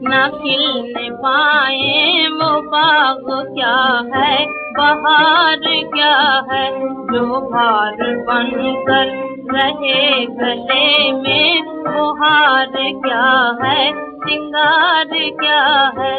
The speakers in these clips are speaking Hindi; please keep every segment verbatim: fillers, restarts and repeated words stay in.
न खिलने पाए वो बाग क्या है, बहार क्या है। जो हार बनकर रहे गले में वो हार क्या है, सिंगार क्या है।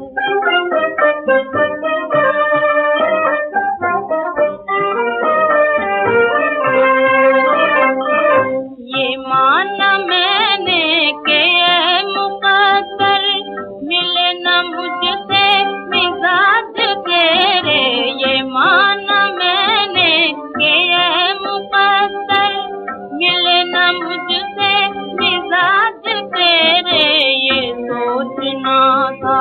ये माना मैंने कि ये मुक़द्दर मिले न मुझसे मिजाज तेरे। ये माना मैंने कि ये मुक़द्दर मिले न मुझसे मिजाज तेरे। ये सोचना था,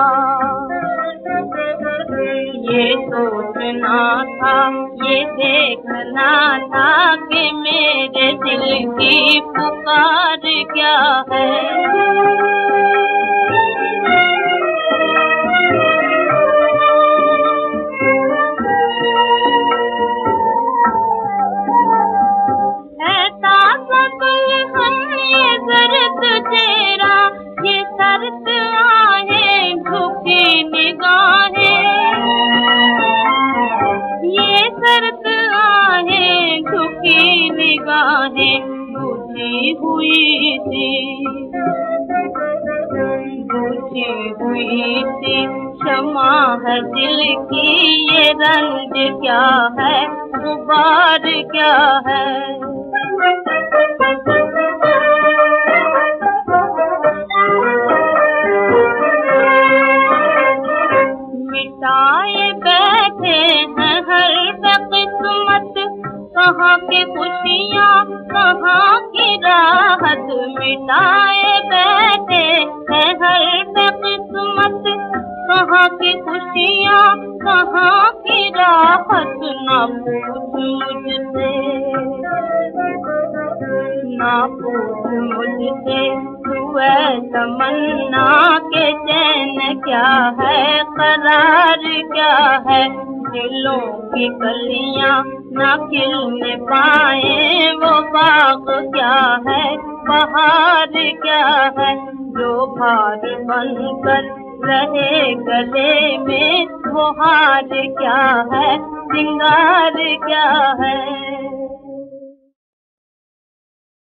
ये सोचना था, ये देखना था कि मेरे दिल की पुकार क्या है। ये सर्द आहें झुकी निगाहें, ये सर्द आहें झुकी निगाहें बुझी हुई थी, बुझी हुई थी क्षमा है दिल की। ये रंग क्या है, गुबार क्या है। मिटाए बैठे हैं हर किस्मत, कहाँ की खुशियाँ कहाँ की राहत। मिटाए बैठे हैं हर किस्मत, कहाँ की खुशियाँ कहाँ की राहत। ना पूछ मुझसे, ना पूछ मुझसे तू है तमन्ना के चैन क्या है, करार क्या है। दिलों की कलियां ना खिलने पाए वो बाग क्या है, बहार क्या है। जो भार बनकर रहे गले में वो हार क्या है, सिंगार क्या है।